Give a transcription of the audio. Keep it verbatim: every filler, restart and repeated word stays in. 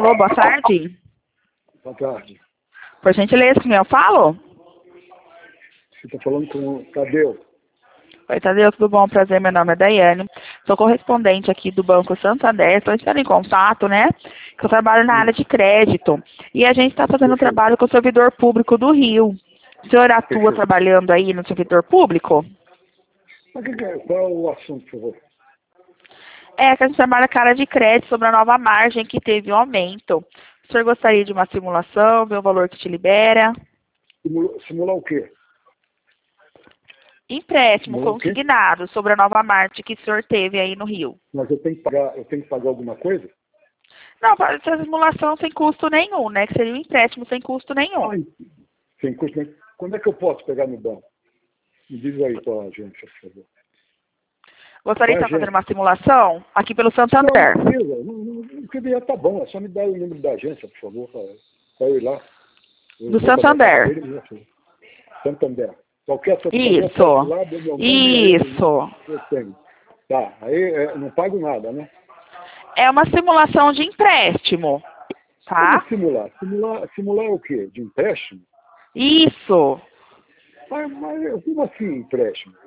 Alô, boa tarde. Boa tarde. Por gentileza, quem eu falo? Você está falando com o Tadeu. Oi, Tadeu, tudo bom? Prazer, meu nome é Daiane. Sou correspondente aqui do Banco Santander. Estou entrando em contato, né? Que eu trabalho na área de crédito. E a gente está fazendo um Perfeito. trabalho com o servidor público do Rio. O senhor atua Perfeito. trabalhando aí no servidor público? Mas que que é? Qual é o assunto, por favor? É, que a gente trabalha com a área de crédito sobre a nova margem que teve um aumento. O senhor gostaria de uma simulação, ver o valor que te libera? Simular, simular o quê? Empréstimo Simular o quê? consignado sobre a nova margem que o senhor teve aí no Rio. Mas eu tenho que pagar, eu tenho que pagar alguma coisa? Não, essa simulação sem custo nenhum, né? Que seria um empréstimo sem custo nenhum. Ai, sem custo nenhum. Quando é que eu posso pegar no banco? Me diz aí qual a agência, por favor. Gostaria Qual de a estar fazendo agência? uma simulação aqui pelo Não, não Santander. precisa. Não, não, não precisa, tá bom. É só me dar o número da agência, por favor, para eu ir lá. Eu Do vou conversar com Santander. ele mesmo. Santander. Qualquer, qualquer posto Isso. lá, dou meu nome e aí eu, Isso. eu tenho. Tá, aí é, não pago nada, né? É uma simulação de empréstimo, Como tá? simular? Simular, simular o quê? De empréstimo? Isso. Mas, mas como assim empréstimo?